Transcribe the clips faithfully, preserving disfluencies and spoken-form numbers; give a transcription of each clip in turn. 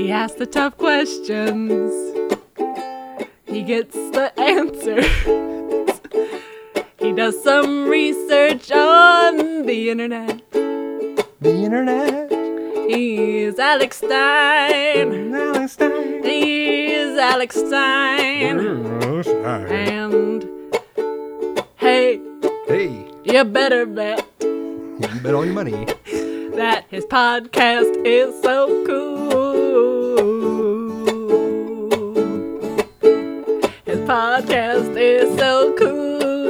He asks the tough questions. He gets the answers. He does some research on the internet. The internet. He's Alex Stein. Alex Stein. He's Alex Stein. Alex Stein. And hey, Hey, you better bet you bet all your money. that his podcast is so cool. His podcast is so cool.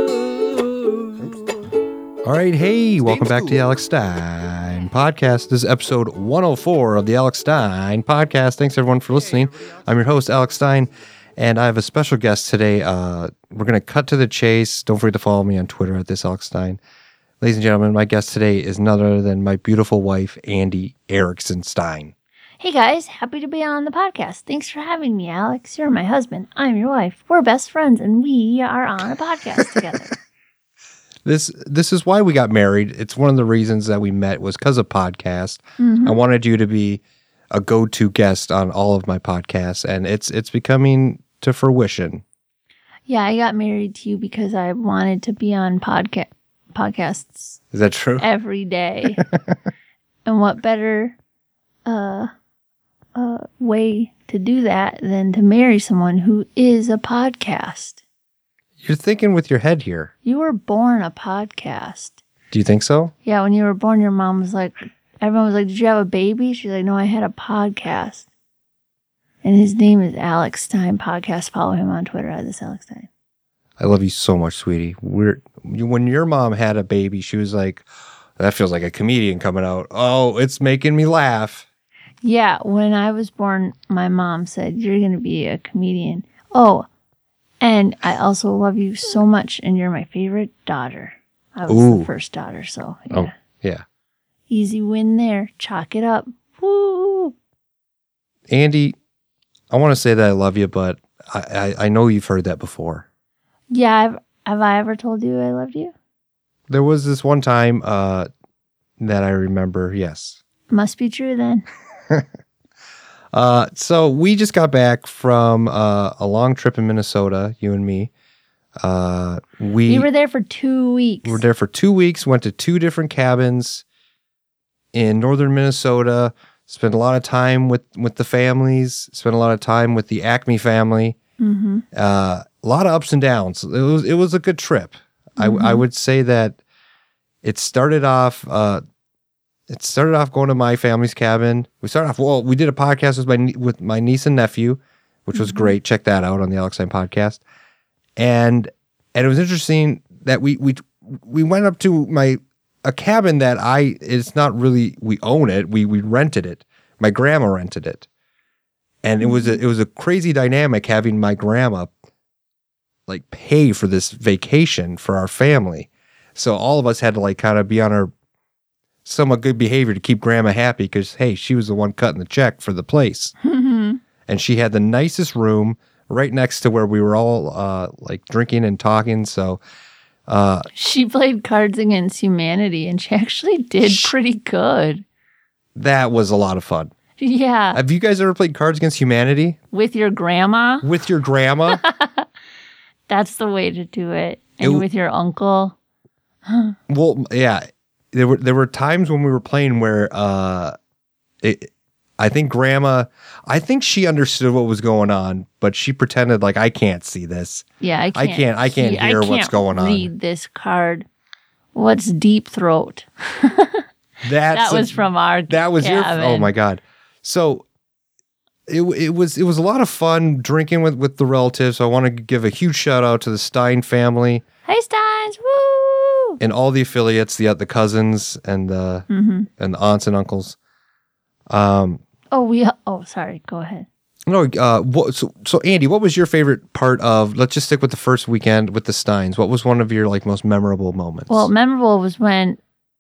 All right, hey, welcome back cool. to the Alex Stein podcast. This is episode one oh four of the Alex Stein podcast. Thanks everyone for listening. I'm your host, Alex Stein, and I have a special guest today. Uh, we're going to cut to the chase. Don't forget to follow me on Twitter at this Alex Stein. Ladies and gentlemen, my guest today is none other than my beautiful wife, Andy Erickson Stein. Hey guys, happy to be on the podcast. Thanks for having me, Alex. You're my husband. I'm your wife. We're best friends, and we are on a podcast together. This this is why we got married. It's one of the reasons that we met was because of podcast. Mm-hmm. I wanted you to be a go-to guest on all of my podcasts, and it's it's becoming to fruition. Yeah, I got married to you because I wanted to be on podca- podcasts Is that true? every day. And what better uh, uh, way to do that than to marry someone who is a podcast? You're thinking with your head here. You were born a podcast. Do you think so? Yeah, when you were born, your mom was like, everyone was like, did you have a baby? She's like, no, I had a podcast. And his name is Alex Stein Podcast. Follow him on Twitter at this Alex Stein. I love you so much, sweetie. We're when your mom had a baby, she was like, that feels like a comedian coming out. Oh, it's making me laugh. Yeah, when I was born, my mom said, you're going to be a comedian. Oh, and I also love you so much, and you're my favorite daughter. I was Ooh. the first daughter, so yeah. Oh, yeah. Easy win there. Chalk it up. Woo! Andy, I want to say that I love you, but I, I, I know you've heard that before. Yeah, I've, have I ever told you I loved you? There was this one time uh, that I remember, yes. Must be true then. Uh, so we just got back from uh, a long trip in Minnesota, you and me. Uh, we, We were there for two weeks. we were there for two weeks, went to two different cabins in northern Minnesota, spent a lot of time with, with the families, spent a lot of time with the Acme family. Mm-hmm. Uh, a lot of ups and downs. It was it was a good trip. Mm-hmm. I I would say that it started off. Uh, it started off going to my family's cabin. We started off. Well, we did a podcast with my nie- with my niece and nephew, which was Mm-hmm. great. Check that out on the Alex Stein podcast. And and it was interesting that we we we went up to my a cabin that I it's not really we own it. We we rented it. My grandma rented it. And it was a, it was a crazy dynamic having my grandma like pay for this vacation for our family. So all of us had to like kind of be on our somewhat good behavior to keep grandma happy because, hey, she was the one cutting the check for the place. Mm-hmm. And she had the nicest room right next to where we were all uh, like drinking and talking. So uh, She played Cards Against Humanity, and she actually did Sh- pretty good. that was a lot of fun. Yeah, Have you guys ever played Cards Against Humanity with your grandma. with your grandma? That's the way to do it. And It- with your uncle. Well, yeah, there were there were times when we were playing where uh, it, I think Grandma, I think she understood what was going on, but she pretended like I can't see this. Yeah, I I can't. can't- I can't he- hear what's can't going on. Read this card. What's Deep Throat? That's That was a- from our. that was your. cabin. Oh my God! So it it was it was a lot of fun drinking with with the relatives. So I want to give a huge shout out to the Stein family Hey Steins, woo! and all the affiliates, the the cousins and the Mm-hmm. and the aunts and uncles. Um. Oh, we. Oh, sorry. Go ahead. No, uh, what, so, so Andy, what was your favorite part of, let's just stick with the first weekend with the Steins. What was one of your like most memorable moments? Well, memorable was when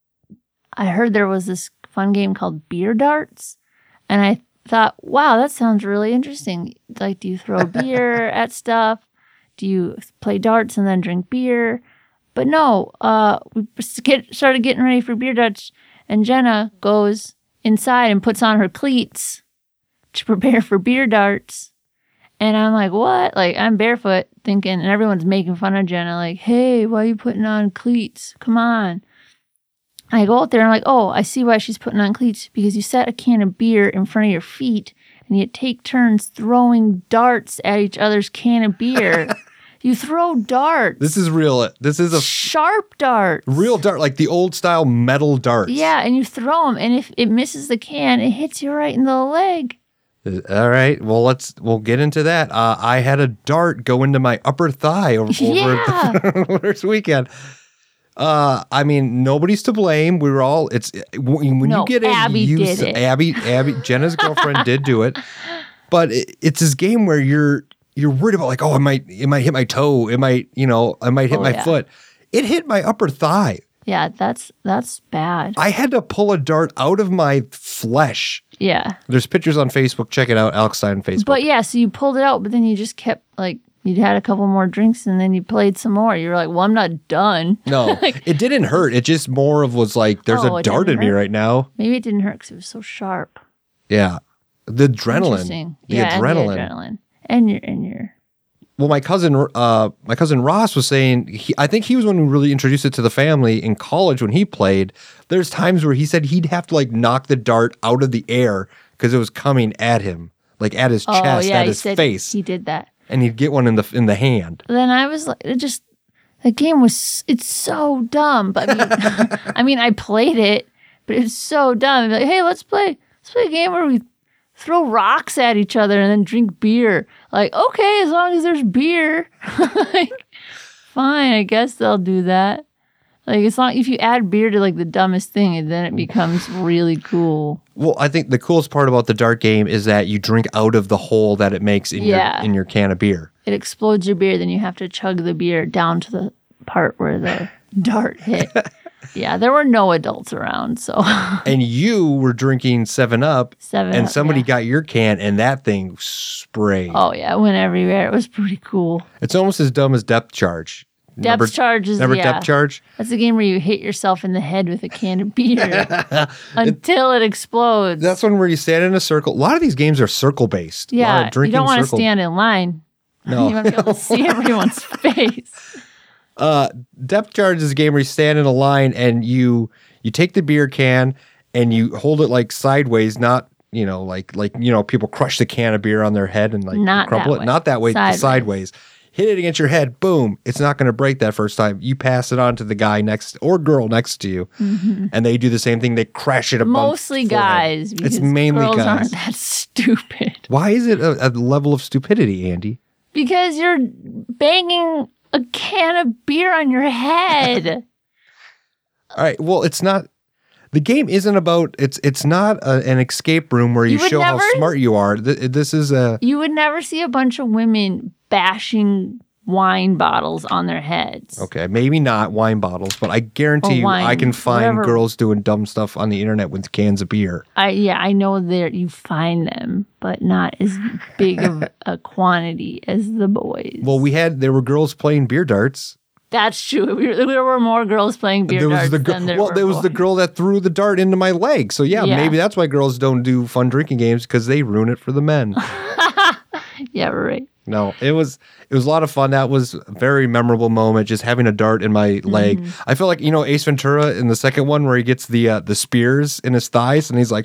I heard there was this fun game called Beer Darts, and I thought, wow, that sounds really interesting. Like, do you throw beer at stuff? Do you play darts and then drink beer? But no, uh, we get, started getting ready for Beer Darts, and Jenna goes inside and puts on her cleats to prepare for beer darts. And I'm like, what? Like, I'm barefoot thinking, and everyone's making fun of Jenna, like, hey, why are you putting on cleats? Come on. And I go out there and I'm like, oh, I see why she's putting on cleats, because you set a can of beer in front of your feet and you take turns throwing darts at each other's can of beer. You throw darts. This is real. This is a sharp dart. Real dart, like the old style metal darts. Yeah, and you throw them, and if it misses the can, it hits you right in the leg. All right. Well, let's we'll get into that. Uh, I had a dart go into my upper thigh over, Yeah. over this weekend. Uh, I mean, nobody's to blame. We were all. It's when No, you get in. Abby you, did it. Abby, Abby, Jenna's girlfriend did do it, but it, it's this game where you're you're worried about like, oh, it might it might hit my toe. It might you know I might hit Oh, my yeah. foot. It hit my upper thigh. Yeah, that's that's bad. I had to pull a dart out of my flesh. Yeah. There's pictures on Facebook. Check it out, Alex Stein Facebook. But yeah, so you pulled it out, but then you just kept like you had a couple more drinks and then you played some more. You were like, well, I'm not done. No, it didn't hurt. It just more of was like, there's Oh, a it dart in didn't me hurt? right now. Maybe it didn't hurt because it was so sharp. Yeah. The adrenaline. Interesting. The yeah, adrenaline. And the adrenaline. And your and your Well, my cousin, uh, my cousin Ross was saying, he, I think he was one who really introduced it to the family in college when he played. There's times where he said he'd have to like knock the dart out of the air because it was coming at him, like at his oh chest, yeah, at he his said face, he did that. and he'd get one in the in the hand. Then I was like, it just the game was it's so dumb. But I mean, I mean, I played it, but it's so dumb. Like, hey, let's play let's play a game where we throw rocks at each other and then drink beer. Like, okay, as long as there's beer, like, fine. I guess they'll do that. Like, it's not if you add beer to like the dumbest thing, and then it becomes really cool. Well, I think the coolest part about the dart game is that you drink out of the hole that it makes in Yeah. your in your can of beer. It explodes your beer, then you have to chug the beer down to the part where the dart hit. Yeah, there were no adults around, so And you were drinking seven up, seven. and Up, somebody yeah. got your can, and that thing sprayed. Oh yeah, it went everywhere. It was pretty cool. It's almost as dumb as Depth Charge. Depth Remember- charge is Remember yeah. Depth Charge? That's a game where you hit yourself in the head with a can of beer until it explodes. That's one where you stand in a circle. A lot of these games are circle based. yeah, you don't want to circle. stand in line. No. You want to be able to see everyone's face. Uh, Depth Charge is a game where you stand in a line and you you take the beer can and you hold it like sideways, not you know like like you know people crush the can of beer on their head and like Not crumple that it. way. Not that way. Sideways. Sideways. Hit it against your head. Boom! It's not going to break that first time. You pass it on to the guy next or girl next to you, and they do the same thing. They crash it above. Mostly guys. Because It's mainly girls guys. aren't that stupid. Why is it a, a level of stupidity, Andy? Because you're banging a can of beer on your head. All right. Well, it's not. The game isn't about. It's it's not a, an escape room where you, You would show never- how smart you are. Th- This is a. You would never see a bunch of women bashing wine bottles on their heads. Okay, maybe not wine bottles, but I guarantee Or you, wine, I can find whatever. girls doing dumb stuff on the internet with cans of beer. I yeah, I know that you find them, but not as big of a quantity as the boys. Well, we had there were girls playing beer darts. That's true. We were, there were more girls playing beer there was darts the girl. than there Well, were there was the boys. girl that threw the dart into my leg. So yeah, Yeah. maybe that's why girls don't do fun drinking games because they ruin it for the men. Yeah, right. No, it was it was a lot of fun. That was a very memorable moment, just having a dart in my leg. Mm-hmm. I feel like you know Ace Ventura in the second one where he gets the uh, the spears in his thighs and he's like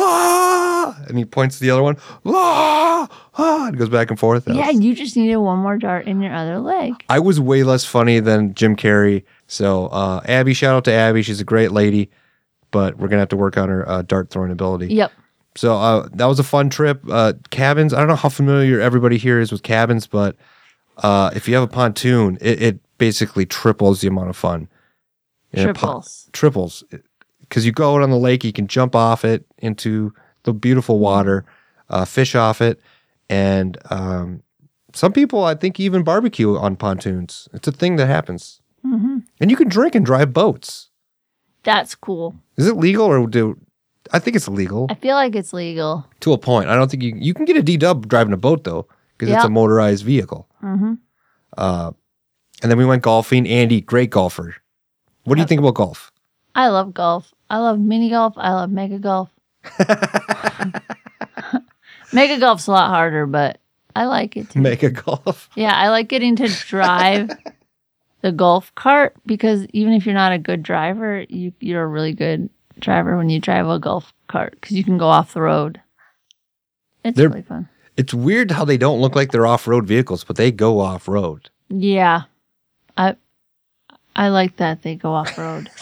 ah, and he points to the other one ah, ah, and goes back and forth. That Yeah, was- you just needed one more dart in your other leg. I was way less funny than Jim Carrey. So uh, Abby, shout out to Abby. She's a great lady, but we're gonna have to work on her uh, dart throwing ability. Yep. So uh, that was a fun trip. Uh, cabins. I don't know how familiar everybody here is with cabins, but uh, if you have a pontoon, it, it basically triples the amount of fun. In a pon- Triples. triples. Because you go out on the lake, you can jump off it into the beautiful water, uh, fish off it, and um, some people, I think, even barbecue on pontoons. It's a thing that happens. hmm And you can drink and drive boats. That's cool. Is it legal or do... I think it's illegal. I feel like it's legal. To a point. I don't think you you can get a D-dub driving a boat though, because it's Yeah. a motorized vehicle. hmm Uh, and then we went golfing. Andy, great golfer. What do you think about golf? I love golf. I love mini golf. I love mega golf. Mega golf's a lot harder, but I like it too. Mega golf. Yeah, I like getting to drive the golf cart because even if you're not a good driver, you, you're a really good driver when you drive a golf cart because you can go off the road. It's They're- really fun. It's weird how they don't look like they're off-road vehicles, but they go off-road. Yeah. I I like that they go off road.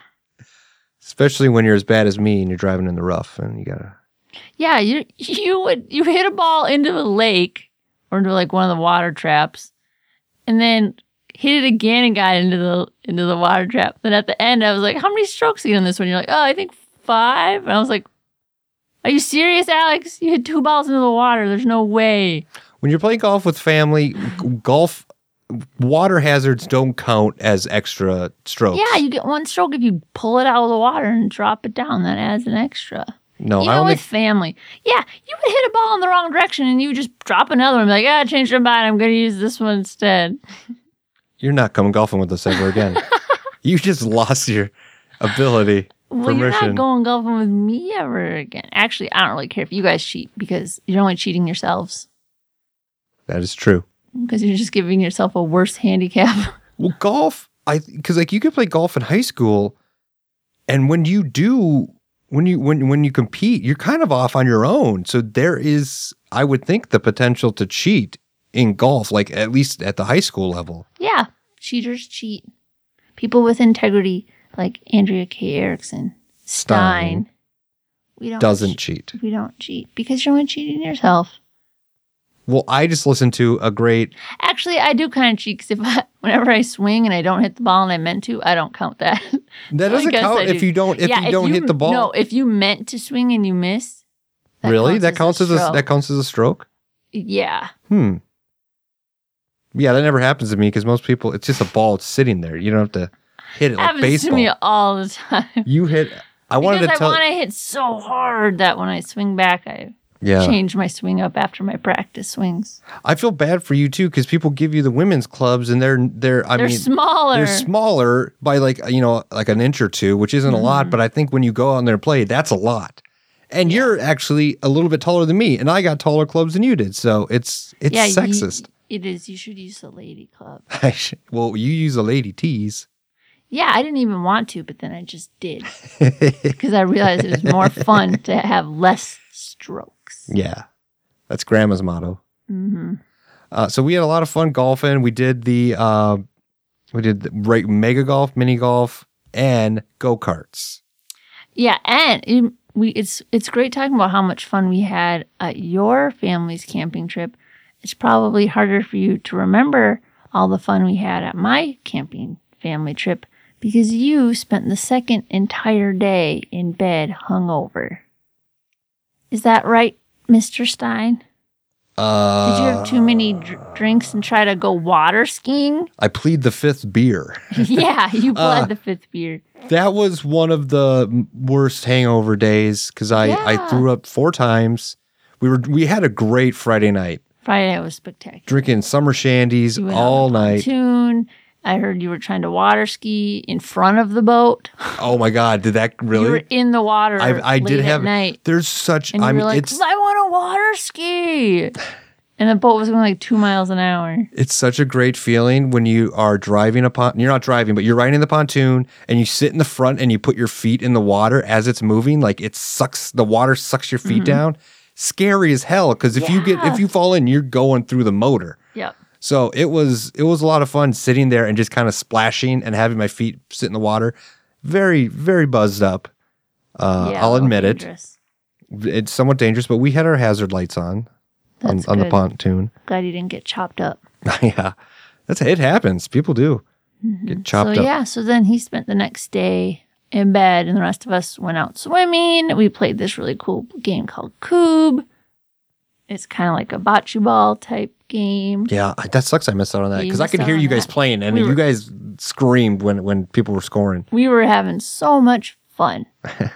Especially when you're as bad as me and you're driving in the rough and you gotta. Yeah, you you would you hit a ball into a lake or into like one of the water traps, and then hit it again and got into the into the water trap. Then at the end, I was like, "How many strokes are you on this one?" You're like, "Oh, I think five." And I was like, "Are you serious, Alex? You hit two balls into the water. There's no way." When you're playing golf with family, g- golf water hazards don't count as extra strokes. Yeah, you get one stroke if you pull it out of the water and drop it down. That adds an extra. no, I Even don't with think family. Yeah, you would hit a ball in the wrong direction and you would just drop another one and be like, ah, I changed my mind. I'm going to use this one instead. you're not coming golfing with us ever again. You just lost your ability. Well, you're Permission. not going golfing with me ever again. Actually, I don't really care if you guys cheat because you're only cheating yourselves That is true. because you're just giving yourself a worse handicap. Well, golf, I because like you could play golf in high school, and when you do, when you when when you compete, you're kind of off on your own. So there is, I would think, the potential to cheat in golf, like at least at the high school level. Yeah, cheaters cheat. People with integrity like Andrea K. Erickson, Stein, Stein we don't Doesn't che- cheat. We don't cheat because you're only cheating yourself. Well, I just listened to a great. Actually, I do kind of cheat because if I, whenever I swing and I don't hit the ball and I meant to, I don't count that. That So I doesn't guess count I if do. you don't if Yeah, you don't hit the ball. No, if you meant to swing and you miss. that really, that counts as a stroke. that counts as a stroke. Yeah. Hmm. Yeah, that never happens to me because most people, it's just a ball sitting there. You don't have to hit it like Happens baseball. to me all the time. You hit. I wanted because to tell. I want to hit so hard that when I swing back, I yeah. change my swing up after my practice swings. I feel bad for you too because people give you the women's clubs and they're they're I They're mean smaller. they're smaller by like you know like an inch or two, which isn't a Mm-hmm. lot. But I think when you go out there and play, that's a lot. And you're actually a little bit taller than me, and I got taller clubs than you did. So it's it's yeah, you- sexist. it is. You should use the lady club. I should- well, you use a lady tease. Yeah, I didn't even want to, but then I just did because I realized it was more fun to have less strokes. Yeah, that's Grandma's motto. Mm-hmm. Uh, so we had a lot of fun golfing. We did the uh, we did the right, mega golf, mini golf, and go karts. Yeah, and it, we it's it's great talking about how much fun we had at your family's camping trip. It's probably harder for you to remember all the fun we had at my camping family trip because you spent the second entire day in bed hungover. Is that right, Mister Stein? Uh, Did you have too many dr- drinks and try to go water skiing? I plead the fifth beer. Yeah, you bled Uh, the fifth beer. That was one of the m- worst hangover days because I, I Yeah. threw up four times. We were we had a great Friday night Friday night was spectacular. drinking summer shandies You went all on the night. pontoon. I heard you were trying to water ski in front of the boat. Oh my god, did that You were really? in the water I I late did at have. night. There's such. And you I were mean, like, it's I want to water ski. And the boat was going like two miles an hour. it's such a great feeling when you are driving a pon. You're not driving, but you're riding the pontoon, and you sit in the front and you put your feet in the water as it's moving. Like it sucks. The water sucks your feet down. Scary as hell because if you get Mm-hmm. Yeah. if you fall in, you're going through the motor. Yep. So it was it was a lot of fun sitting there and just kind of splashing and having my feet sit in the water. Very very buzzed up. Uh, Yeah, a I'll little admit dangerous. it. It's somewhat dangerous, but we had our hazard lights on on, That's on the good. pontoon. Glad you didn't get chopped up. Yeah, that's it. Happens. People do get chopped Mm-hmm. so up. yeah, so then he spent the next day in bed, and the rest of us went out swimming. We played this really cool game called Cube. It's kind of like a bocce ball type game. Yeah, I- that sucks. I missed out on that Yeah, you because I missed could out hear on you guys that. playing, and We you were- guys screamed when when people were scoring. We were having so much fun.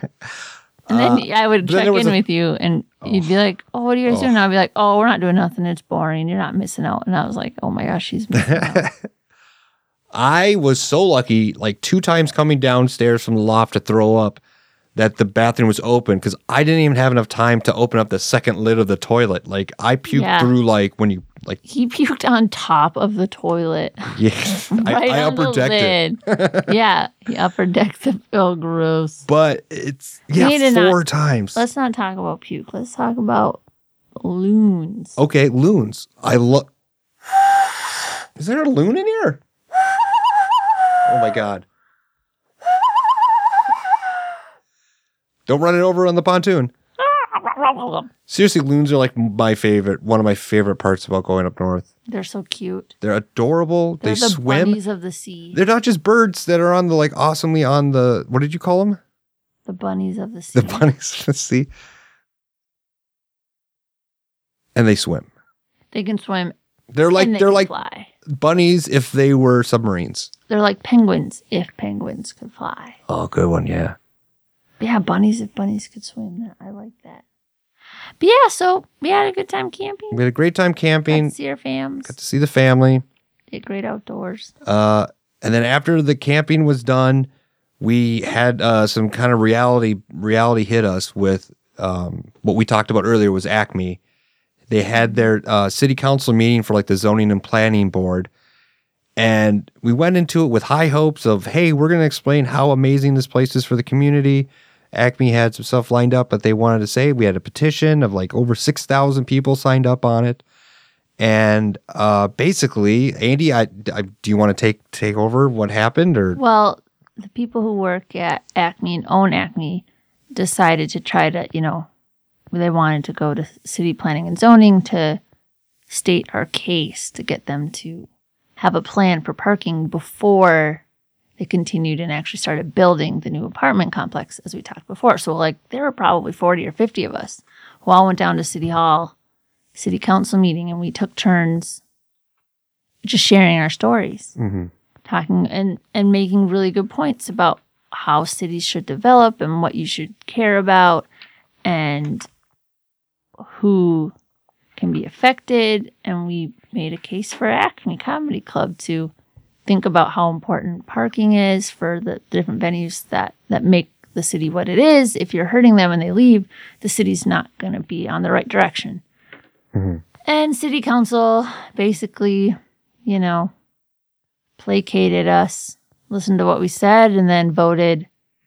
And then I would but then check there was in a- with you, and you'd be like, "Oh, what are you guys Oh. doing?" I'd be like, "Oh, we're not doing nothing. It's boring. You're not missing out." And I was like, "Oh my gosh, she's missing out." I was so lucky, like two times coming downstairs from the loft to throw up, that the bathroom was open because I didn't even have enough time to open up the second lid of the toilet. Like I puked Yeah. through like when you like He puked on top of the toilet. yeah, right I, I on upper the decked it. lid. Yeah, he upper decked the. Oh, gross. But it's We need yeah to four not- times. Let's not talk about puke. Let's talk about loons. Okay, loons. I love. Is there a loon in here? Oh my god! Don't run it over on the pontoon. Seriously, loons are like my favorite. One of my favorite parts about going up north. They're so cute. They're adorable. They're they the swim. bunnies of the sea. They're not just birds that are on the like awesomely on the what did you call them? The bunnies of the sea. The bunnies of the sea. And they swim. They can swim. They're like and they they're can like fly. bunnies if they were submarines. They're like penguins if penguins could fly. Oh, good one, yeah. Yeah, bunnies if bunnies could swim. I like that. But yeah, so we had a good time camping. We had a great time Got camping. to see our fams. Got to see the family. Did great outdoors. Uh, and then after the camping was done, we had uh, some kind of reality reality hit us with um, what we talked about earlier was Acme. They had their uh, city council meeting for like the zoning and planning board. And we went into it with high hopes of, hey, we're going to explain how amazing this place is for the community. Acme had some stuff lined up, but they wanted to say we had a petition of like over six thousand people signed up on it. And uh, basically, Andy, I, I, do you want to take take over what happened? Or Well, the people who work at Acme and own Acme decided to try to, you know, they wanted to go to city planning and zoning to state our case to get them to have a plan for parking before they continued and actually started building the new apartment complex, as we talked before. So, like, there were probably forty or fifty of us who all went down to City Hall, City Council meeting, and we took turns just sharing our stories, mm-hmm. talking and, and making really good points about how cities should develop and what you should care about and who can be affected. And we made a case for Acme Comedy Club to think about how important parking is for the different venues that, that make the city what it is. If you're hurting them and they leave, the city's not going to be on the right direction. Mm-hmm. And city council basically, you know, placated us, listened to what we said, and then voted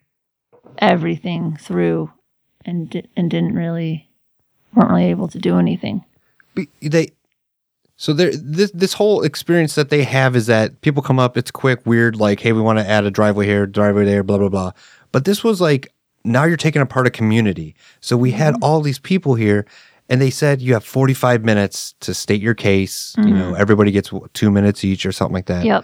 everything through and di- and didn't really, weren't really able to do anything. Be- they so there this this whole experience that they have is that people come up, it's quick, weird, like, hey, we want to add a driveway here, driveway there, blah blah blah. But this was like, now you're taking apart a community. So we had all these people here, and they said you have forty-five minutes to state your case. Mm-hmm. You know, everybody gets two minutes each or something like that. Yep.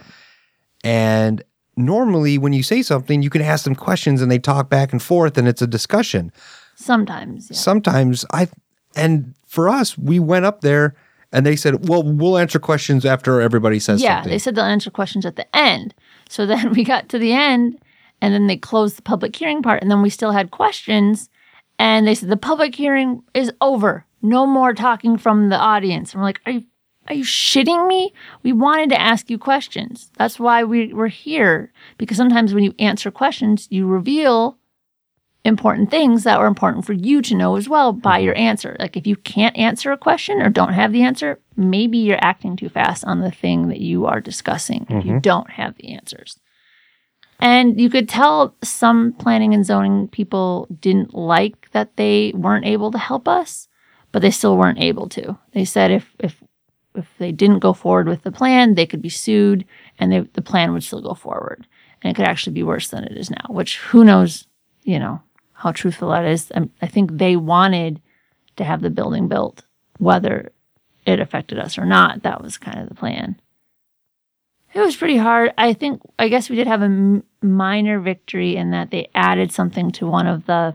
And normally when you say something, you can ask them questions and they talk back and forth and it's a discussion. Sometimes. Yeah. Sometimes I, and for us, we went up there and they said, well, we'll answer questions after everybody says yeah, something. they said they'll answer questions at the end. So then we got to the end and then they closed the public hearing part and then we still had questions and they said the public hearing is over. No more talking from the audience. And we're like, are you Are you shitting me? We wanted to ask you questions. That's why we were here. Because sometimes when you answer questions, you reveal important things that were important for you to know as well by your answer. Like if you can't answer a question or don't have the answer, maybe you're acting too fast on the thing that you are discussing if you don't have the answers. And you could tell some planning and zoning people didn't like that they weren't able to help us, but they still weren't able to. They said if if if they didn't go forward with the plan, they could be sued and they, the plan would still go forward. And it could actually be worse than it is now, which who knows, you know, how truthful that is. I, I think they wanted to have the building built, whether it affected us or not. That was kind of the plan. It was pretty hard. I think, I guess we did have a m- minor victory in that they added something to one of the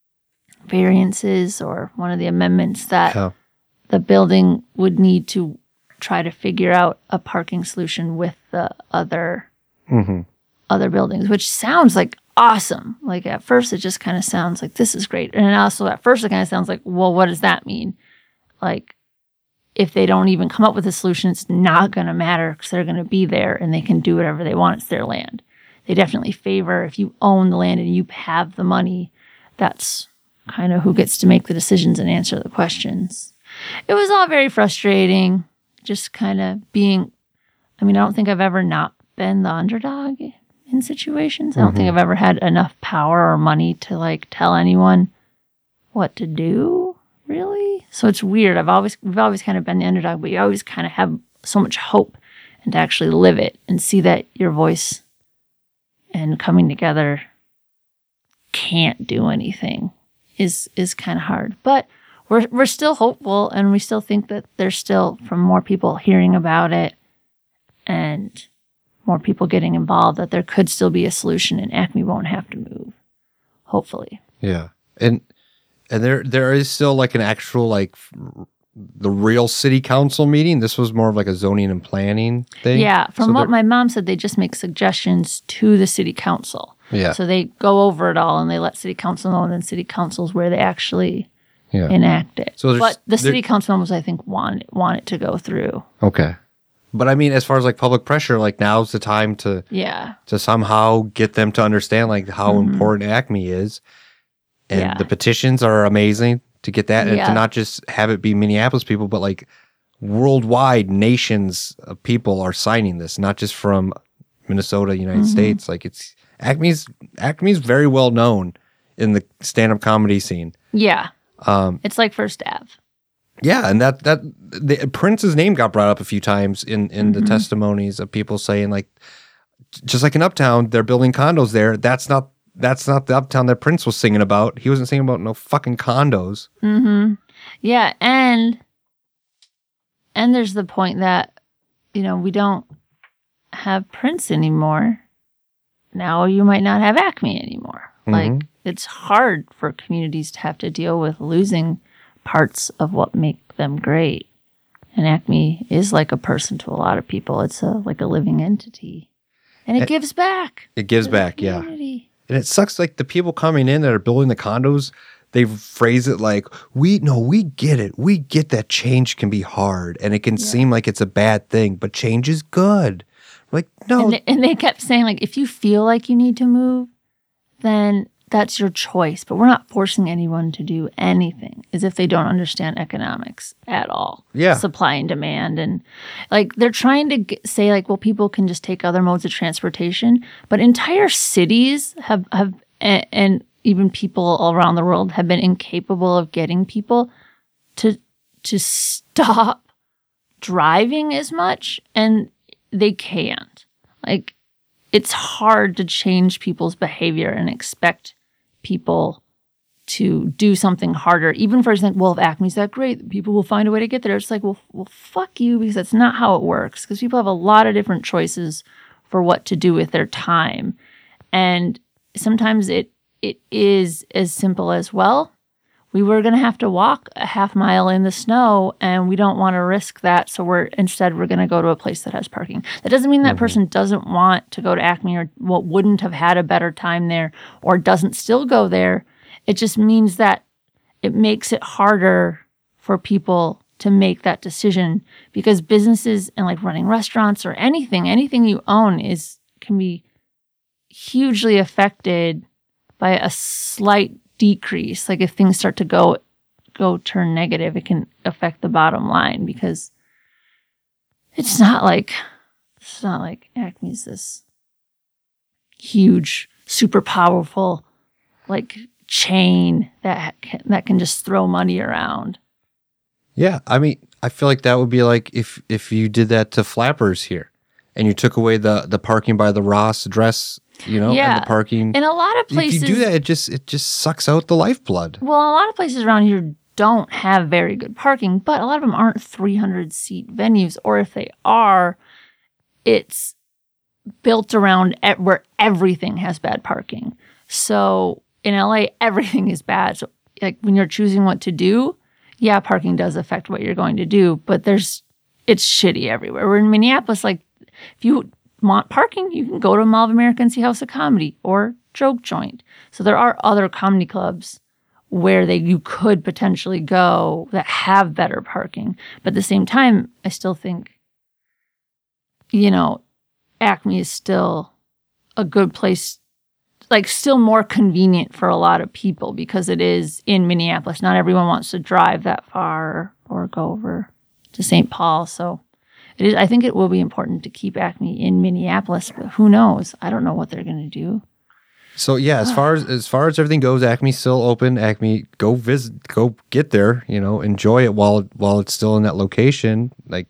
variances or one of the amendments that Yeah. the building would need to try to figure out a parking solution with the other Mm-hmm. other buildings, which sounds like awesome. Like at first it just kind of sounds like this is great. And also at first it kind of sounds like, well, what does that mean? Like if they don't even come up with a solution, it's not going to matter because they're going to be there and they can do whatever they want. It's their land. They definitely favor if you own the land and you have the money, that's kind of who gets to make the decisions and answer the questions. It was all very frustrating, just kind of being, I mean, I don't think I've ever not been the underdog in situations. I don't mm-hmm. think I've ever had enough power or money to like tell anyone what to do, really. So it's weird. I've always, we've always kind of been the underdog, but you always kind of have so much hope, and to actually live it and see that your voice and coming together can't do anything is is kind of hard. But we're we're still hopeful, and we still think that there's still, from more people hearing about it and more people getting involved, that there could still be a solution and Acme won't have to move. Hopefully. Yeah. And and there there is still like an actual like f- the real city council meeting. This was more of like a zoning and planning thing. Yeah. From so what my mom said, they just make suggestions to the city council. Yeah. So they go over it all and they let city council know, and then city council's where they actually yeah. enact it. So but the city council members, I think, want it, want it to go through. Okay. But I mean, as far as like public pressure, like now's the time to yeah to somehow get them to understand like how mm-hmm. important Acme is. And yeah. the petitions are amazing to get that, and yeah. to not just have it be Minneapolis people, but like worldwide nations of people are signing this, not just from Minnesota, United mm-hmm. States. Like it's Acme's Acme's very well known in the stand-up comedy scene. Yeah. Um, it's like First Ave. Yeah, and that that the, Prince's name got brought up a few times in in mm-hmm. the testimonies of people saying like, just like in Uptown, they're building condos there. That's not that's not the Uptown that Prince was singing about. He wasn't singing about no fucking condos. Mm-hmm. Yeah, and and there's the point that, you know, we don't have Prince anymore. Now you might not have Acme anymore. Mm-hmm. Like, it's hard for communities to have to deal with losing parts of what make them great. And Acme is like a person to a lot of people. It's a like a living entity. And it, it gives back. It gives back, yeah. And it sucks, like, the people coming in that are building the condos, they phrase it like, we, no, we get it. We get that change can be hard, and it can yeah. seem like it's a bad thing, but change is good. Like, no. And they, and they kept saying, like, if you feel like you need to move, then that's your choice. But we're not forcing anyone to do anything, as if they don't understand economics at all. Yeah. Supply and demand. And, like, they're trying to get, say, like, well, people can just take other modes of transportation. But entire cities have, have and, and even people all around the world have been incapable of getting people to to stop driving as much. And they can't. Like, it's hard to change people's behavior and expect people to do something harder. Even for example, well, if Acme's that great, people will find a way to get there. It's like, well, well, fuck you, because that's not how it works. Because people have a lot of different choices for what to do with their time. And sometimes it it is as simple as, well, we were going to have to walk a half mile in the snow, and we don't want to risk that. So we're instead we're going to go to a place that has parking. That doesn't mean that mm-hmm. person doesn't want to go to Acme, or what wouldn't have had a better time there, or doesn't still go there. It just means that it makes it harder for people to make that decision, because businesses and like running restaurants or anything, anything you own is can be hugely affected by a slight decrease. Like if things start to go go turn negative, it can affect the bottom line, because it's not like it's not like Acme's this huge, super powerful like chain that can, that can just throw money around. Yeah, I mean, I feel like that would be like if if you did that to Flappers here, and you took away the the parking by the Ross address, you know, yeah. and the parking. In a lot of places, if you do that, it just it just sucks out the lifeblood. Well, a lot of places around here don't have very good parking, but a lot of them aren't three hundred seat venues, or if they are, it's built around e- where everything has bad parking. So in L A, everything is bad. So like when you're choosing what to do, yeah, parking does affect what you're going to do, but there's it's shitty everywhere. We're in Minneapolis, like if you want parking, you can go to Mall of America and see House of Comedy or Joke Joint. So there are other comedy clubs where they you could potentially go that have better parking. But at the same time, I still think, you know, Acme is still a good place like still more convenient for a lot of people because it is in Minneapolis. Not everyone wants to drive that far or go over to Saint Paul. So it is, I think it will be important to keep Acme in Minneapolis, but who knows? I don't know what they're going to do. So yeah, as far as as far as everything goes, Acme's still open. Acme, go visit, go get there. You know, enjoy it while while it's still in that location. Like,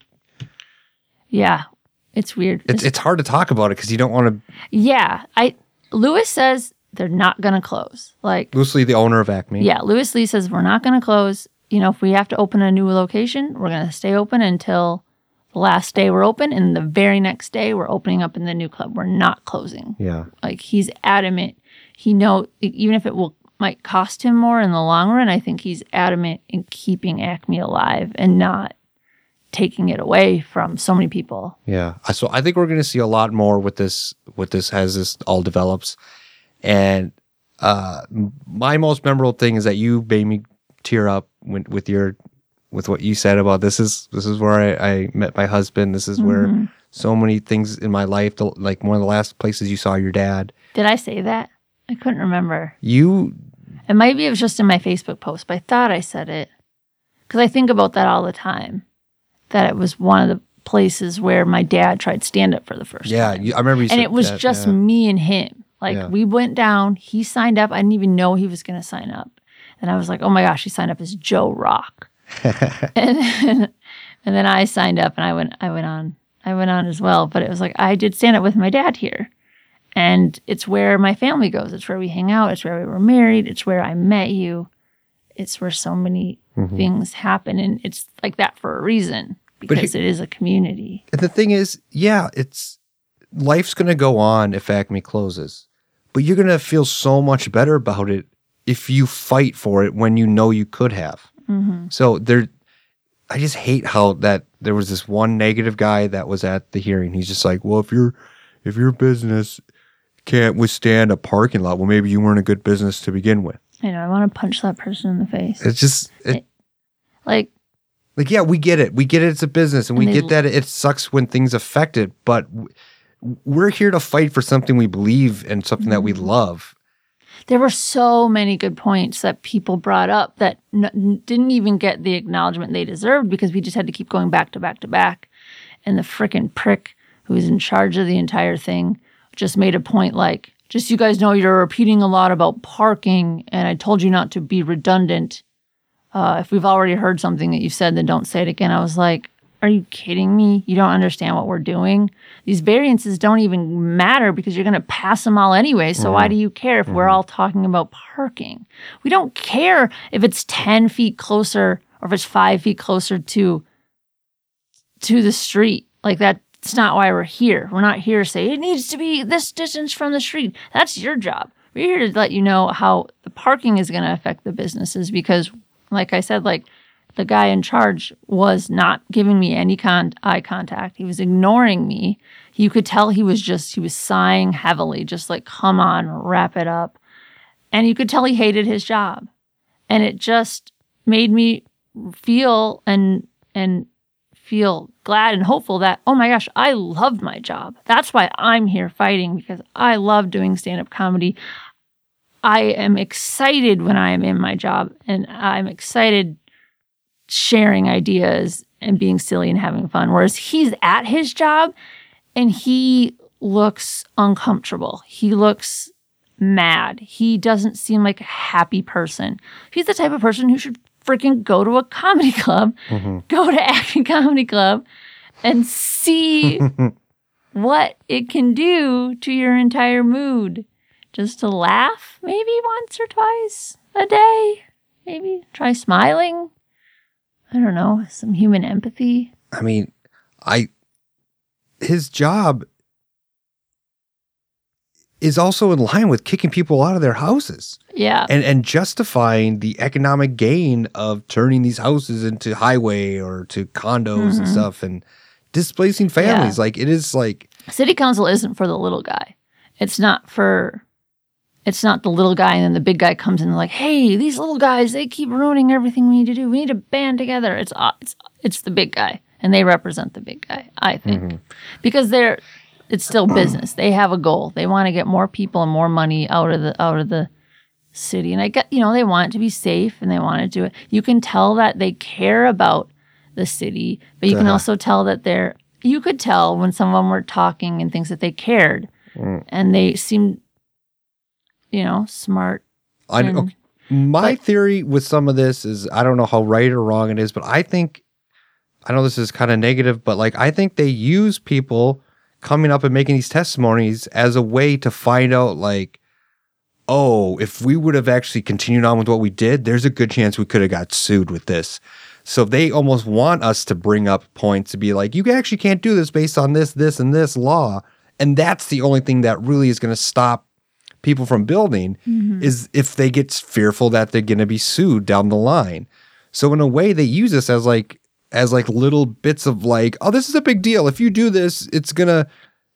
yeah, it's weird. It's it's hard to talk about it because you don't want to. Yeah, I Lewis says they're not going to close. Like Louis Lee, the owner of Acme. Yeah, Lewis Lee says we're not going to close. You know, if we have to open a new location, we're going to stay open until the last day we're open, and the very next day we're opening up in the new club. We're not closing. Yeah. Like he's adamant. He know even if it will might cost him more in the long run, I think he's adamant in keeping Acme alive and not taking it away from so many people. Yeah. So I think we're going to see a lot more with this with this as this all develops. And uh, my most memorable thing is that you made me tear up when, with your with what you said about this is this is where I, I met my husband. This is Mm-hmm. where so many things in my life, like one of the last places you saw your dad. Did I say that? I couldn't remember. You, It might be it was just in my Facebook post, but I thought I said it because I think about that all the time. That it was one of the places where my dad tried stand up for the first yeah, time. you, I remember you and said it was that, just yeah. me and him. Like Yeah. we went down, he signed up. I didn't even know he was going to sign up. And I was like, oh my gosh, he signed up as Joe Rock. and, and then I signed up and I went I went on. I went on as well. But it was like, I did stand up with my dad here. And it's where my family goes. It's where we hang out. It's where we were married. It's where I met you. It's where so many Mm-hmm. things happen. And it's like that for a reason because he- it is a community. And the thing is, yeah, it's life's going to go on if Acme closes, but you're going to feel so much better about it if you fight for it when you know you could have. Mm-hmm. So there, I just hate how that there was this one negative guy that was at the hearing. He's just like, well, if your if your business can't withstand a parking lot, well, maybe you weren't a good business to begin with. I know. I want to punch that person in the face. It's just it, Like, like, yeah, we get it. We get it. It's a business, and we And they- get that it sucks when things affect it. But w- we're here to fight for something we believe and something that we Mm-hmm. love. there were so many good points that people brought up that n- didn't even get the acknowledgement they deserved because we just had to keep going back to back to back. And the frickin' prick who was in charge of the entire thing just made a point like, just so you guys know, you're repeating a lot about parking, and I told you not to be redundant. Uh, if we've already heard something that you said, then don't say it again. I was like, are you kidding me? You don't understand what we're doing? These variances don't even matter because you're going to pass them all anyway. So why do you care if we're all talking about parking? We don't care if it's ten feet closer or if it's five feet closer to to the street. Like that's not why we're here. We're not here to say it needs to be this distance from the street. That's your job. We're here to let you know how the parking is going to affect the businesses because, like I said, like the guy in charge was not giving me any con- eye contact. He was ignoring me. You could tell he was just, he was sighing heavily, just like, come on, wrap it up. And you could tell he hated his job. And it just made me feel and, and feel glad and hopeful that, oh my gosh, I love my job. That's why I'm here fighting because I love doing stand-up comedy. I am excited when I am in my job and I'm excited sharing ideas and being silly and having fun. Whereas he's at his job and he looks uncomfortable. He looks mad. He doesn't seem like a happy person. He's the type of person who should freaking go to a comedy club, Mm-hmm. go to Acme Comedy Club and see what it can do to your entire mood. Just to laugh maybe once or twice a day. Maybe try smiling. I don't know, some human empathy. I mean, I his job is also in line with kicking people out of their houses Yeah. and and justifying the economic gain of turning these houses into highway or to condos and stuff and displacing families. Yeah. Like it is like City council isn't for the little guy. It's not for, it's not the little guy and then the big guy comes in and like, hey, these little guys, they keep ruining everything we need to do. We need to band together. It's, uh, it's, it's the big guy and they represent the big guy, I think. Because they're, it's still business. They have a goal. They want to get more people and more money out of the out of the city. And I get, you know, they want it to be safe and they want to do it. You can tell that they care about the city, but you can Uh-huh. also tell that they're, you could tell when some of them were talking and things that they cared. Mm. And they seemed, you know, smart. I, And- okay. My but- theory with some of this is I don't know how right or wrong it is, but I think I know this is kind of negative, but like I think they use people coming up and making these testimonies as a way to find out like, oh, if we would have actually continued on with what we did, there's a good chance we could have got sued with this. So they almost want us to bring up points to be like, you actually can't do this based on this, this, and this law. And that's the only thing that really is going to stop people from building is if they get fearful that they're going to be sued down the line. So in a way, they use this as like as like little bits of like, oh, this is a big deal. If you do this, it's gonna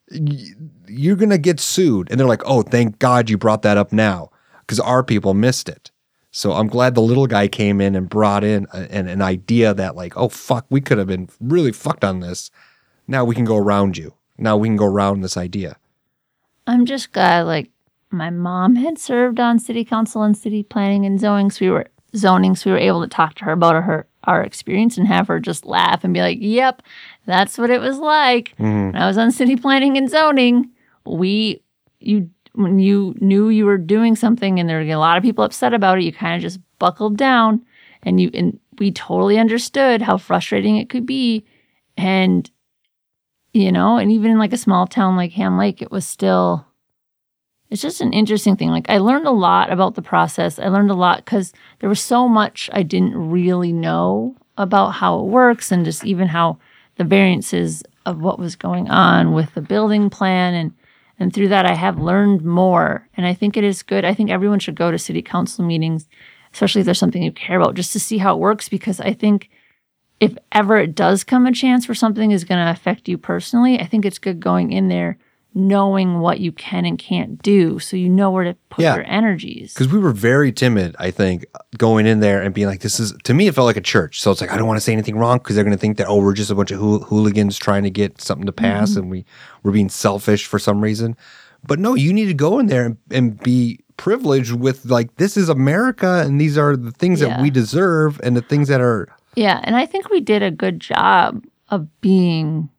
you're gonna get sued. And they're like, oh, thank God you brought that up now because our people missed it. So I'm glad the little guy came in and brought in a, an, an idea that like, oh, fuck, we could have been really fucked on this. Now we can go around you. Now we can go around this idea. I'm just glad, like, my mom had served on city council and city planning and zoning, so we were zoning, so we were able to talk to her about her our experience and have her just laugh and be like, "Yep, that's what it was like Mhm. when I was on city planning and zoning. We, you, when you knew you were doing something and there were a lot of people upset about it, you kind of just buckled down, and you and we totally understood how frustrating it could be, and you know, and even in like a small town like Ham Lake, it was still." It's just an interesting thing. Like I learned a lot about the process. I learned a lot because there was so much I didn't really know about how it works and just even how the variances of what was going on with the building plan. And, and through that, I have learned more. And I think it is good. I think everyone should go to city council meetings, especially if there's something you care about, just to see how it works. Because I think if ever it does come a chance where something is going to affect you personally, I think it's good going in there knowing what you can and can't do so you know where to put Yeah. your energies. Because we were very timid, I think, going in there and being like, this is, to me, it felt like a church. So it's like, I don't want to say anything wrong because they're going to think that, oh, we're just a bunch of hool- hooligans trying to get something to pass and we, we're being selfish for some reason. But no, you need to go in there and, and be privileged with like, this is America and these are the things Yeah. that we deserve and the things that are, Yeah, and I think we did a good job of being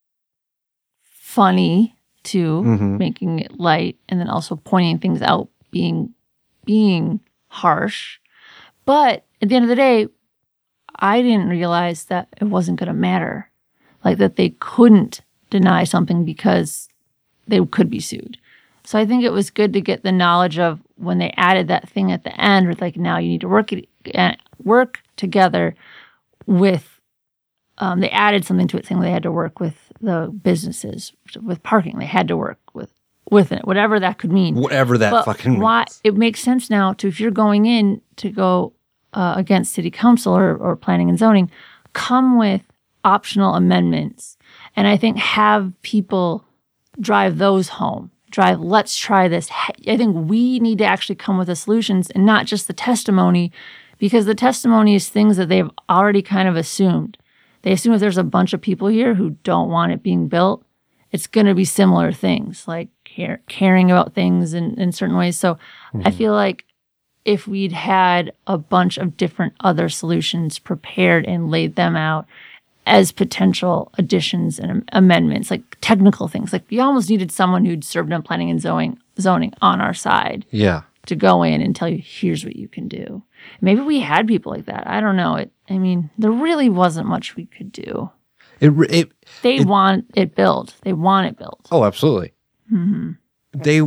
funny too, Mhm. making it light, and then also pointing things out, being being harsh. But at the end of the day, I didn't realize that it wasn't going to matter, like that they couldn't deny something because they could be sued. So I think it was good to get the knowledge of when they added that thing at the end, with like now you need to work it, uh, work together with. Um, they added something to it saying they had to work with the businesses with parking. They had to work with with it, whatever that could mean. whatever that But fucking why means. it makes sense now to if you're going in to go uh, against city council or, or planning and zoning, come with optional amendments, and I think have people drive those home. Drive. Let's try this. I think we need to actually come with the solutions and not just the testimony, because the testimony is things that they've already kind of assumed. They assume if there's a bunch of people here who don't want it being built, it's going to be similar things, like care, caring about things in, in certain ways. So I feel like if we'd had a bunch of different other solutions prepared and laid them out as potential additions and am- amendments, like technical things, like you almost needed someone who'd served on planning and zoning, zoning on our side Yeah. to go in and tell you, here's what you can do. Maybe we had people like that. I don't know. It. I mean, there really wasn't much we could do. It, re- it, They It- want it built. They want it built. oh, absolutely. hmm They,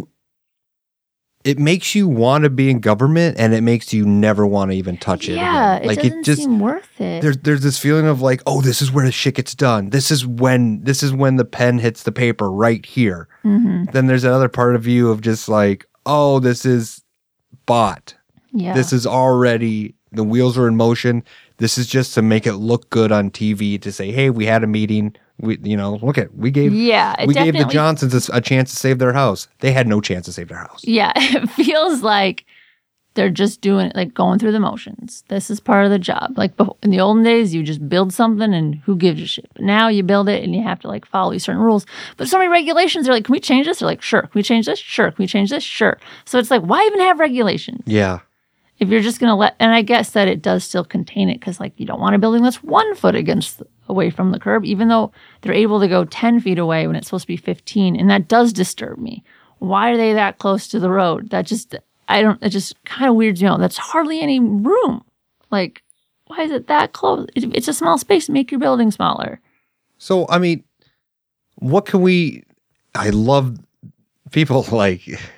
it makes you want to be in government and it makes you never want to even touch it. Yeah, again. it Like doesn't it just, seem worth it. there's there's this feeling of like, oh, this is where the shit gets done. This is when this is when the pen hits the paper right here. hmm Then there's another part of you of just like, oh, this is bought. Yeah. This is already the wheels are in motion. This is just to make it look good on T V to say, hey, we had a meeting. We, you know, look at we gave yeah. It we gave the definitely- Johnsons a, a chance to save their house. They had no chance to save their house. Yeah, it feels like they're just doing it, like going through the motions. This is part of the job. Like before, in the olden days, you just build something and who gives a shit. But now you build it and you have to like follow these certain rules. But so many regulations. They're like, can we change this? They're like, sure. Can we change this? Sure. Can we change this? Sure. So it's like, why even have regulations? Yeah. If you're just going to let, and I guess that it does still contain it because like you don't want a building that's one foot against, away from the curb, even though they're able to go ten feet away when it's supposed to be fifteen. And that does disturb me. Why are they that close to the road? That just, I don't, it just kind of weirds me out. That's hardly any room. Like, why is it that close? It, it's a small space. Make your building smaller. So, I mean, what can we, I love people like,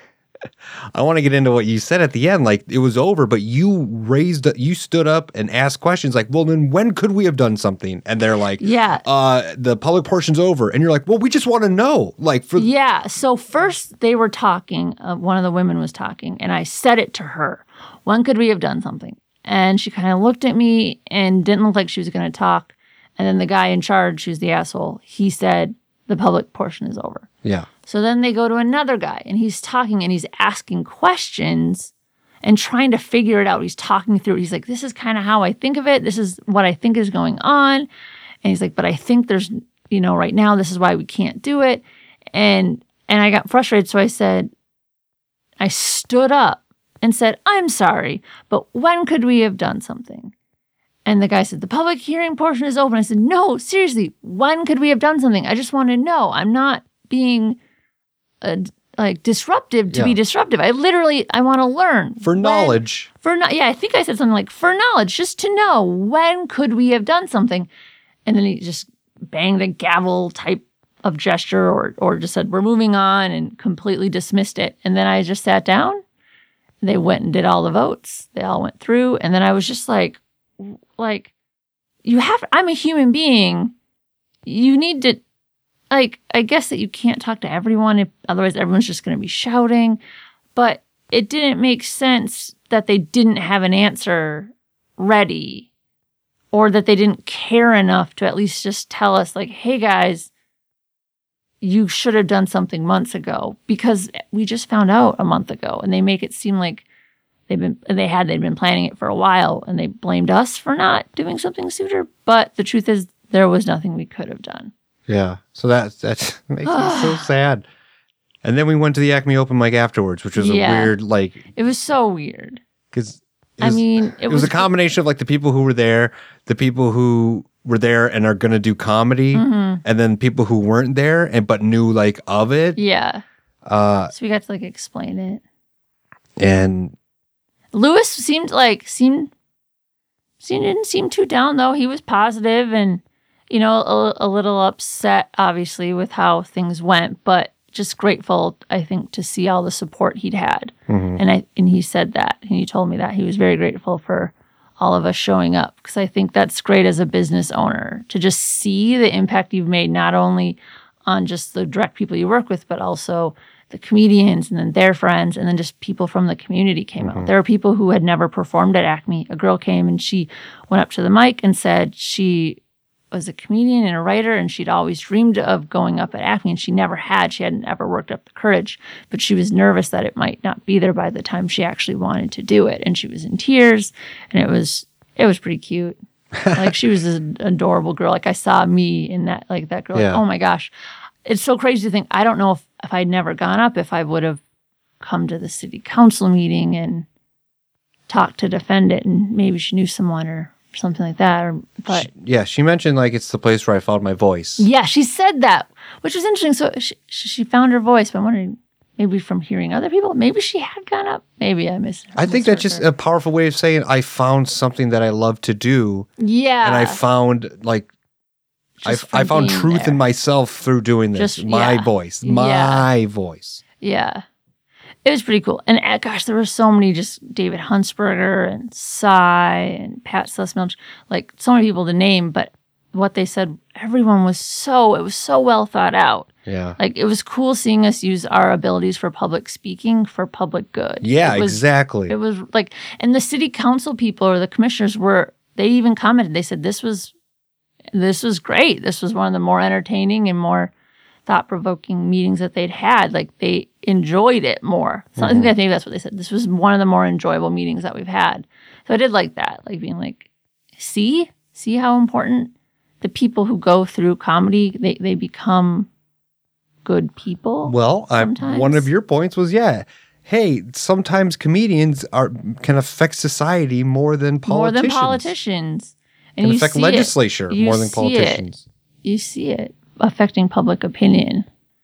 I want to get into what you said at the end. Like, it was over, but you raised, you stood up and asked questions like, well, then when could we have done something? And they're like, yeah, uh, the public portion's over. And you're like, well, we just want to know. Like, for yeah. So first they were talking, uh, one of the women was talking, and I said it to her. When could we have done something? And she kind of looked at me and didn't look like she was going to talk. And then the guy in charge, who's the asshole, he said, the public portion is over. Yeah. So then they go to another guy and he's talking and he's asking questions and trying to figure it out. He's talking through it. He's like, this is kind of how I think of it. This is what I think is going on. And he's like, but I think there's, you know, right now, this is why we can't do it. And, and I got frustrated. So I said, I stood up and said, I'm sorry, but when could we have done something? And the guy said, the public hearing portion is open. I said, no, seriously, when could we have done something? I just want to know. I'm not being uh, like disruptive to Yeah. be disruptive. I literally, I want to learn. For When- knowledge. For no, yeah, I think I said something like, for knowledge, just to know, when could we have done something? And then he just banged a gavel type of gesture or, or just said, we're moving on, and completely dismissed it. And then I just sat down. They went and did all the votes. They all went through. And then I was just like, like, you have, I'm a human being. You need to, like, I guess that you can't talk to everyone. If, otherwise, everyone's just going to be shouting. But it didn't make sense that they didn't have an answer ready, or that they didn't care enough to at least just tell us, like, hey, guys, you should have done something months ago, because we just found out a month ago, and they make it seem like they've been, they had, they'd been planning it for a while, and they blamed us for not doing something sooner. But the truth is, there was nothing we could have done. Yeah. So that that makes me so sad. And then we went to the Acme Open mic afterwards, which was Yeah. a weird, like, It was so weird. because I mean, it it was was a combination of like the people who were there, the people who were there and are going to do comedy, Mhm. and then people who weren't there and but knew like of it. Yeah. Uh, So we got to like explain it. and Lewis seemed like seemed seemed didn't seem too down though. He was positive and, you know, a, a little upset obviously with how things went, but just grateful, I think, to see all the support he'd had. mhm. And I and he said that, and he told me that he was very grateful for all of us showing up, because I think that's great as a business owner to just see the impact you've made, not only on just the direct people you work with, but also the comedians and then their friends, and then just people from the community came out. There were people who had never performed at Acme. A girl came and she went up to the mic and said she was a comedian and a writer, and she'd always dreamed of going up at Acme, and she never had. She hadn't ever worked up the courage, but she was nervous that it might not be there by the time she actually wanted to do it. And she was in tears, and it was it was pretty cute. Like, she was an adorable girl. Like, I saw me in that, like that girl. Yeah. Like, oh my gosh. It's so crazy to think, I don't know if, if I'd never gone up, if I would have come to the city council meeting and talked to defend it, and maybe she knew someone or something like that. Or, but She- yeah, she mentioned like it's the place where I found my voice. yeah, she said that, which was interesting. So she, she found her voice, but I'm wondering, maybe from hearing other people, maybe she had gone up. Maybe I missed. I think that's just a powerful way of saying I found something that I love to do, yeah, and I found like I, Just I from found being truth there. in myself through doing this. Just- my yeah. voice, Yeah. my voice. Yeah. It was pretty cool. And uh, gosh, there were so many, just David Huntsberger and Cy and Pat Sussmilch, like so many people to name, but what they said, everyone was so, it was so well thought out. Yeah. Like, it was cool seeing us use our abilities for public speaking for public good. Yeah, It was, exactly. It was like, and the city council people or the commissioners were, they even commented, they said, this was, this was great. This was one of the more entertaining and more thought-provoking meetings that they'd had. Like, they enjoyed it more. So mm-hmm. I think I think that's what they said. This was one of the more enjoyable meetings that we've had. So I did like that, like being like, see, see how important the people who go through comedy, they, they become good people. Well, I, one of your points was, yeah, hey, sometimes comedians are can affect society more than politicians. More than politicians. And can you affect see legislature it. more than politicians. It. You see it affecting public opinion.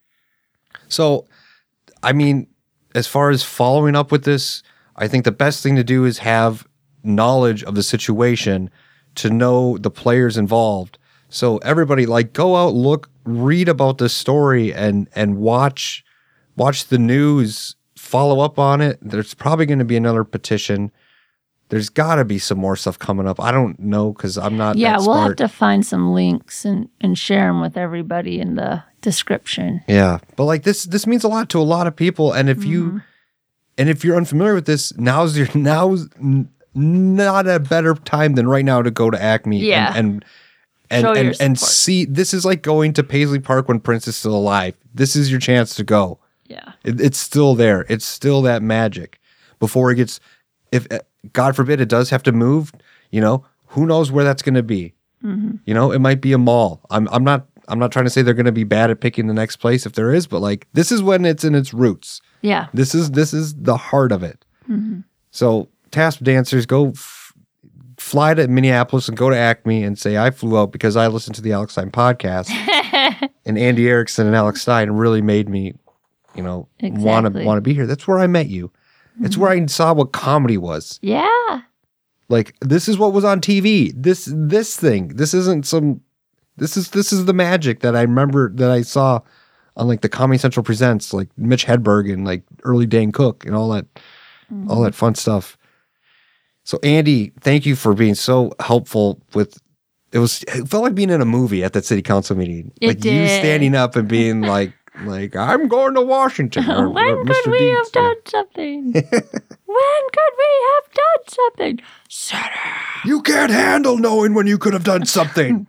So, I mean, as far as following up with this, I think the best thing to do is have knowledge of the situation to know the players involved. So everybody, like, go out, look, read about this story and and watch watch the news, follow up on it. There's probably going to be another petition. There's got to be some more stuff coming up. I don't know because I'm not Yeah, that we'll smart. have to find some links and, and share them with everybody in the description. Yeah, but like this this means a lot to a lot of people. And if mm-hmm. you and if you're unfamiliar with this, now's your now's n- not a better time than right now to go to Acme yeah. and and and, and, and see. This is like going to Paisley Park when Prince is still alive. This is your chance to go. Yeah, it, it's still there. It's still that magic. Before it gets, if God forbid it does have to move, you know, who knows where that's going to be? Mm-hmm. You know, it might be a mall. I'm I'm not I'm not trying to say they're going to be bad at picking the next place if there is, but like this is when it's in its roots. Yeah, this is this is the heart of it. Mm-hmm. So, Tap Dancers, go f- fly to Minneapolis and go to Acme and say I flew out because I listened to the Alex Stein podcast, and Andy Erickson and Alex Stein really made me, you know, exactly. want to want to be here. That's where I met you. Mm-hmm. It's where I saw what comedy was. Yeah. Like, this is what was on T V. This this thing. This isn't some. This is this is the magic that I remember that I saw on like the Comedy Central Presents, like Mitch Hedberg and like early Dane Cook and all that, mm-hmm. all that fun stuff. So Andy, thank you for being so helpful with. It was it felt like being in a movie at that city council meeting. It like did. You standing up and being like. Like, I'm going to Washington. Or, when or could Mister we Deeds, have done something? When could we have done something? Shut up. You can't handle knowing when you could have done something.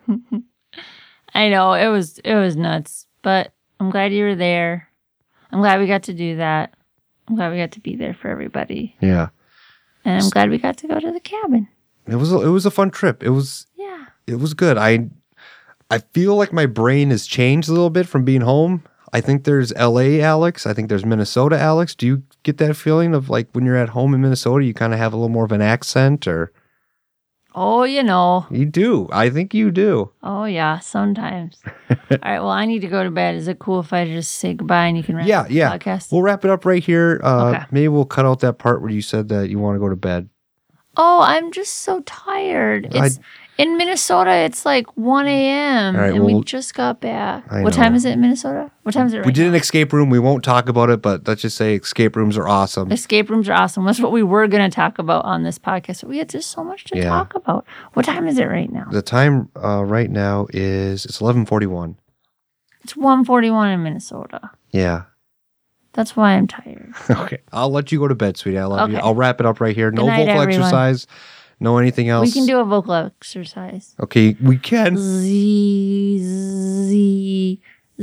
I know, it was it was nuts, but I'm glad you were there. I'm glad we got to do that. I'm glad we got to be there for everybody. Yeah. And I'm glad we got to go to the cabin. It was a, it was a fun trip. It was Yeah. It was good. I I feel like my brain has changed a little bit from being home. I think there's L A Alex. I think there's Minnesota Alex. Do you get that feeling of like when you're at home in Minnesota, you kind of have a little more of an accent or? Oh, you know. You do. I think you do. Oh, yeah. Sometimes. All right. Well, I need to go to bed. Is it cool if I just say goodbye and you can wrap yeah, up the yeah. podcast? We'll wrap it up right here. Uh, okay. Maybe we'll cut out that part where you said that you want to go to bed. Oh, I'm just so tired. It's... I, In Minnesota, it's like one a.m. Right, and well, we just got back. I What know. time is it in Minnesota? What time is it right We did now? an escape room. We won't talk about it, but let's just say escape rooms are awesome. Escape rooms are awesome. That's what we were going to talk about on this podcast. We had just so much to Yeah. talk about. What time is it right now? The time uh, right now is, it's eleven forty-one. It's one forty-one in Minnesota. Yeah. That's why I'm tired. Okay. I'll let you go to bed, sweetie. I love you. Okay. I'll wrap it up right here. Good No night, vocal everyone. exercise. No anything else. We can do a vocal exercise. Okay, we can. Z, Z,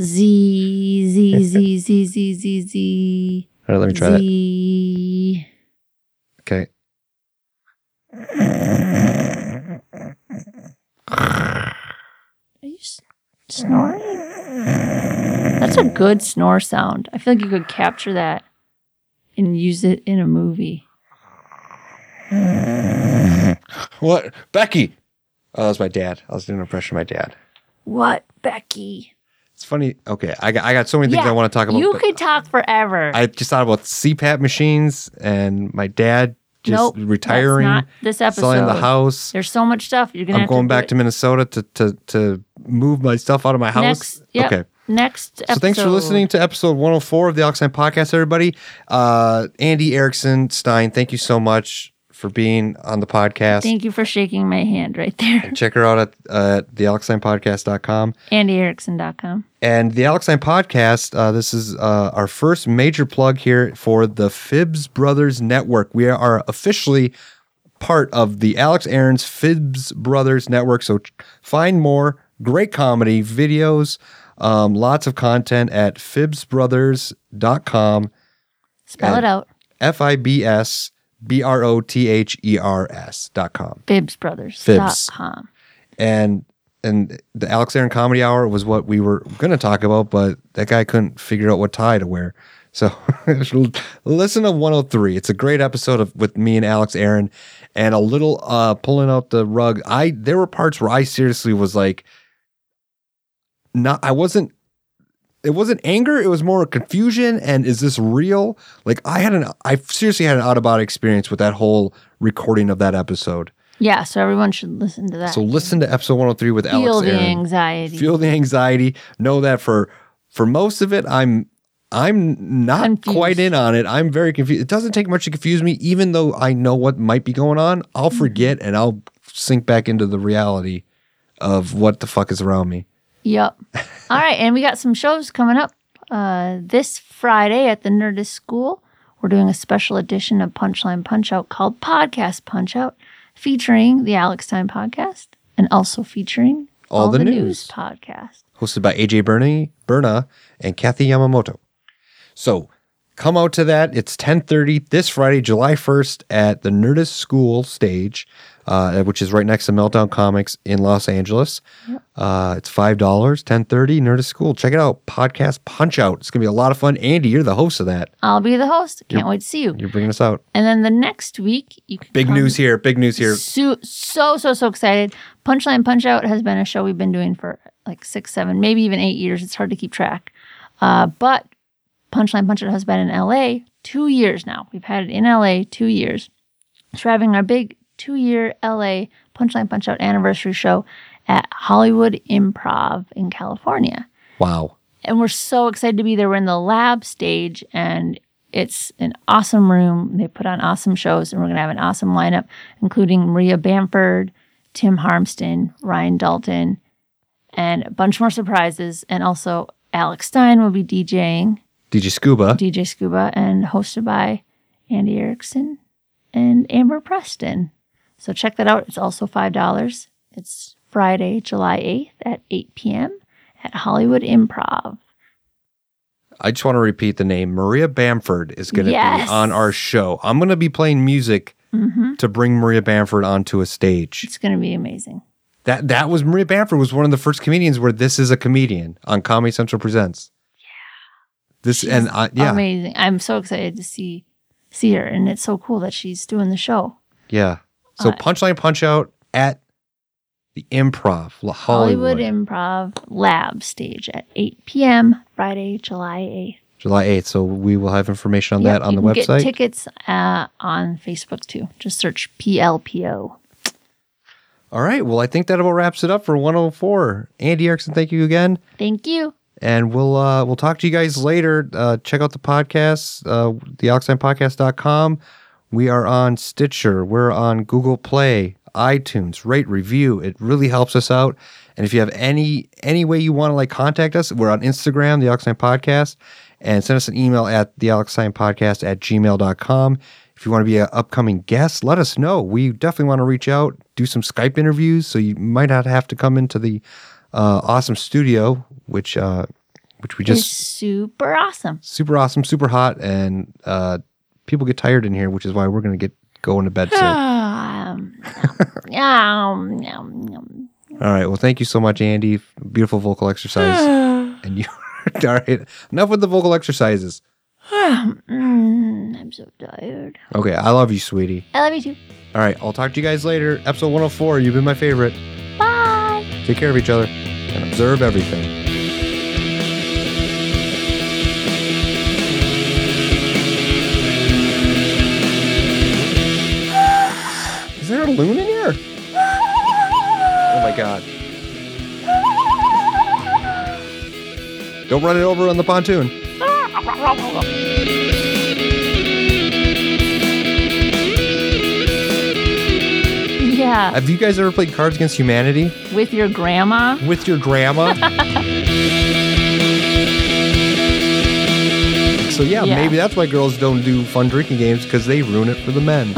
Z, Z, Z, Z, Z, Z, Z. All right, let me try Z. that. Okay. Are you s- snoring? That's a good snore sound. I feel like you could capture that and use it in a movie. What? Becky! Oh, that was my dad. I was doing an impression of my dad. What, Becky? It's funny. Okay, I got, I got so many things Yeah, I want to talk about. You but could talk forever. I just thought about C PAP machines and my dad just nope, retiring, that's not this episode. selling the house. There's so much stuff. You're gonna I'm have going to back do to Minnesota to, to, to move my stuff out of my house. Next, yep, Okay. Next episode. So thanks for listening to episode one oh four of the Alex Stein Podcast, everybody. Uh, Andy Erickson Stein, thank you so much for being on the podcast. Thank you for shaking my hand right there. Check her out at uh, the alex stein podcast dot com. andy erickson dot com. And the Alex Stein Podcast, uh, this is uh, our first major plug here for the Fibs Brothers Network. We are officially part of the Alex Aarons Fibs Brothers Network. So find more great comedy videos, Um, lots of content at fibs brothers dot com. Spell it out. F I B S B R O T H E R S dot com. fibs brothers Fibs. dot com. And and the Alex Aaron Comedy Hour was what we were going to talk about, but that guy couldn't figure out what tie to wear. So listen to one oh three. It's a great episode of with me and Alex Aaron, and a little uh, pulling out the rug. I there were parts where I seriously was like, not. I wasn't. It wasn't anger. It was more confusion. And is this real? Like I had an. I seriously had an out of body experience with that whole recording of that episode. Yeah, so everyone should listen to that. So listen to episode one oh three with Feel Alex the Aaron. anxiety. Feel the anxiety. Know that for for most of it, I'm I'm not Confused. quite in on it. I'm very confused. It doesn't take much to confuse me, even though I know what might be going on. I'll forget and I'll sink back into the reality of what the fuck is around me. Yep. All right, and we got some shows coming up. Uh, this Friday at the Nerdist School, we're doing a special edition of Punchline Punch-Out called Podcast Punch-Out, featuring the Alex Time Podcast and also featuring All the the News. News Podcast. Hosted by A J Bernie, Berna and Kathy Yamamoto. So come out to that. It's ten thirty this Friday, July first at the Nerdist School stage, uh, which is right next to Meltdown Comics in Los Angeles. Yep. Uh, it's five dollars, ten thirty, Nerdist School. Check it out. Podcast Punch Out. It's going to be a lot of fun. Andy, you're the host of that. I'll be the host. Can't wait to see you. You're bringing us out. And then the next week, you can Big come- news here. Big news here. So, so, so, so excited. Punchline Punch-Out has been a show we've been doing for like six, seven, maybe even eight years. It's hard to keep track. Uh, but Punchline Punch-Out has been in L A two years now. We've had it in L A two years. So we're having our big two-year L A Punchline Punch-Out anniversary show at Hollywood Improv in California. Wow. And we're so excited to be there. We're in the lab stage, and it's an awesome room. They put on awesome shows, and we're going to have an awesome lineup, including Maria Bamford, Tim Harmston, Ryan Dalton, and a bunch more surprises. And also Alex Stein will be DJing, D J Scuba. D J Scuba, and hosted by Andy Erickson and Amber Preston. So check that out. It's also five dollars. It's Friday, July eighth at eight p.m. at Hollywood Improv. I just want to repeat the name. Maria Bamford is going to Yes. be on our show. I'm going to be playing music Mm-hmm. to bring Maria Bamford onto a stage. It's going to be amazing. That that was Maria Bamford was one of the first comedians where this is a comedian on Comedy Central Presents. Yeah. This and I, yeah. Amazing. I'm so excited to see see her, and it's so cool that she's doing the show. Yeah. So Uh, Punchline Punch Out at the Improv, La Hollywood. Hollywood, Improv Lab stage at eight p.m. Friday, July eighth. July eighth. So we will have information on Yep, that on you the can website. Get tickets uh, on Facebook too. Just search P L P O. All right. Well, I think that about wraps it up for one oh four. Andy Erickson, thank you again. Thank you. And we'll uh, we'll talk to you guys later. Uh, check out the podcast, uh, the alex time podcast dot com. We are on Stitcher. We're on Google Play, iTunes. Rate, review. It really helps us out. And if you have any any way you want to like contact us, we're on Instagram, the Alex Time Podcast, and send us an email at the alex time podcast at gmail dot com. If you want to be an upcoming guest, let us know. We definitely want to reach out, do some Skype interviews, so you might not have to come into the uh, awesome studio, which uh, which we It's just super awesome. super awesome, super hot, and uh, people get tired in here, which is why we're going to get going to bed soon. Um, yum, yum, yum. All right. Well, thank you so much, Andy. Beautiful vocal exercise. And you, all right. Enough with the vocal exercises. Mm, I'm so tired. Okay. I love you, sweetie. I love you too. All right. I'll talk to you guys later. Episode one oh four. You've been my favorite. Bye. Take care of each other and observe everything. Is there a loon in here? Oh my God. Don't run it over on the pontoon. Yeah. Have you guys ever played Cards Against Humanity With your grandma. with your grandma? So yeah, Yeah. maybe that's why girls don't do fun drinking games, because they ruin it for the men.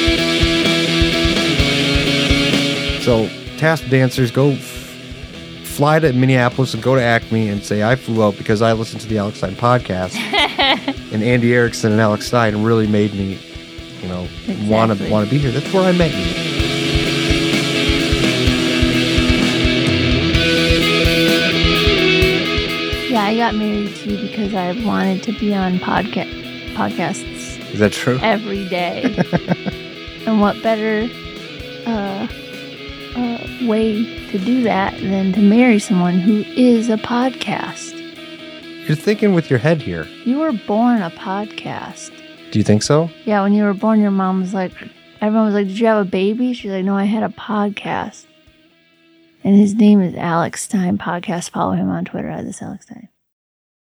So, task dancers, go f- fly to Minneapolis and go to Acme and say I flew out because I listened to the Alex Stein podcast. And Andy Erickson and Alex Stein really made me, you know, Exactly. want to want to be here. That's where I met you. Yeah, I got married too because I wanted to be on podca- podcasts Is that true? every day. And what better uh, uh, way to do that than to marry someone who is a podcast? You're thinking with your head here. You were born a podcast. Do you think so? Yeah, when you were born, your mom was like, everyone was like, did you have a baby? She's like, no, I had a podcast. And his name is Alex Stein Podcast. Follow him on Twitter at this Alex Stein.